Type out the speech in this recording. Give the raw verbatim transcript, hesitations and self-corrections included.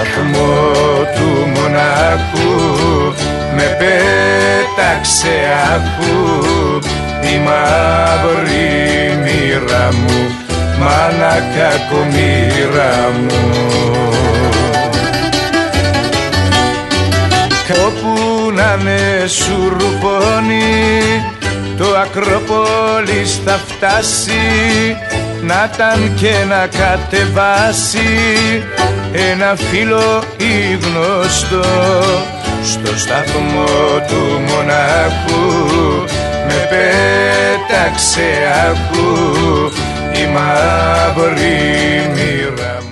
σταθμό του μοναχού με πέταξε άκου, η μαύρη μοίρα μου, μάνα κακομοίρα μου. Όπου να με σουρπώνει το Ακρόπολης θα φτάσει, να ταν και να κατεβάσει ένα φίλο ή γνωστό. Στο σταθμό του μοναχού με πέταξε άκου, η μαύρη μοίρα μου.